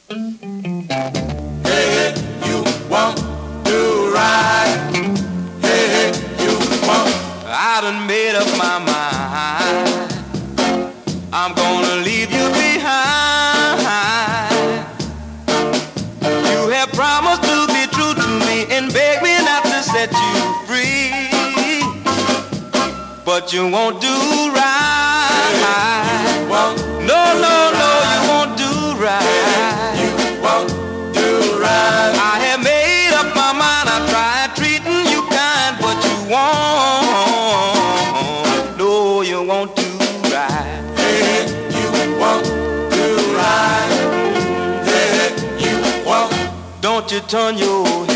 Hey, you want to ride? Hey, you want? I done made up my mind. I'm gonna leave you behind. You have promised to be true to me and beg me not to set you free. But you won't do right. No, no, no, you won't do right. You won't do right. I have made up my mind. I tried treating you kind, but you won't. No, you won't do right. Hey, you won't do right. Hey, you won't. Don't you turn your